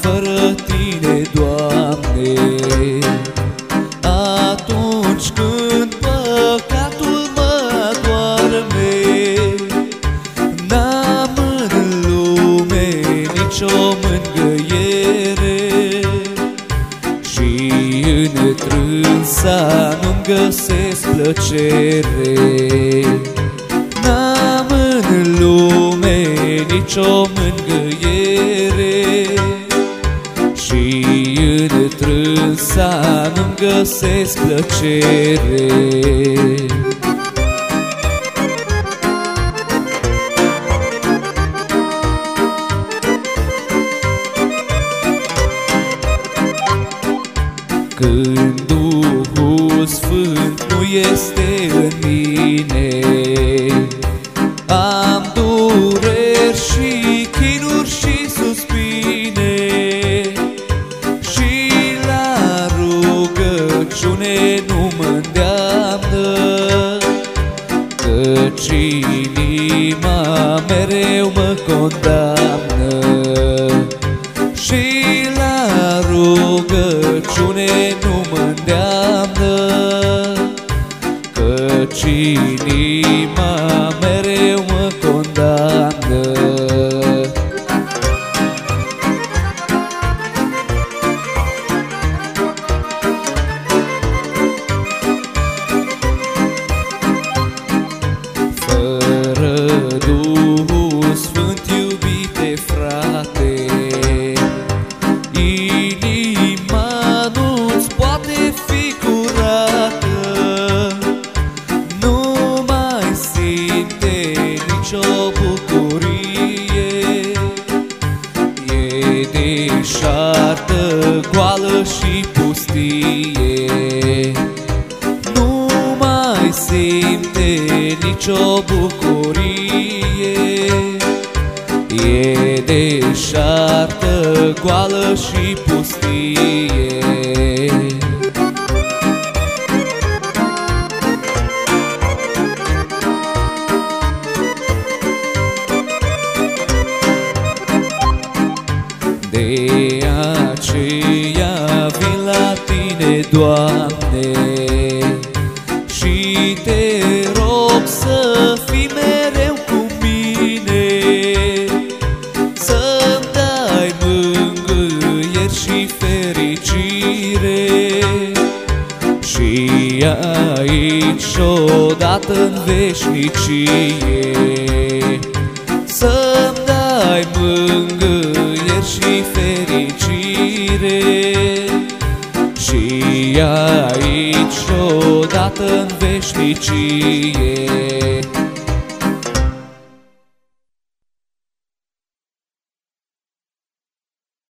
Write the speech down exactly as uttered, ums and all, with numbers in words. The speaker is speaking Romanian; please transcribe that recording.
fără Tine, Doamne. Atunci când păcatul mă doarme, n-am în lume nicio mângâiere, și în trânsa nu-mi găsesc plăcere. N-am în lume nicio mângâiere, și în trânsa nu-mi găsesc plăcere. Când Duhul Sfânt nu este în mine, am dureri și chinuri și suspine, și la rugăciune nu mă îndeamnă, căci inima mereu mă condamnă. Și la rugăciune nu mă îndeamnă, căci inima mereu mă condamnă. Fără Duhul Sfânt, iubite frate, inima nu-ți poate fi curată, nu mai simte nicio bucurie, e deșartă, goală și pustie, nu mai simte nicio bucurie, e deșartă, goală și pustie. De aceea vin la Tine, Doamne, și Te rog să fii mereu cu mine, să-mi dai mângâieri și fericire, și aici odată în veșnicie, să-mi dai mângâieri și fericire, și aici odată în veșnicie.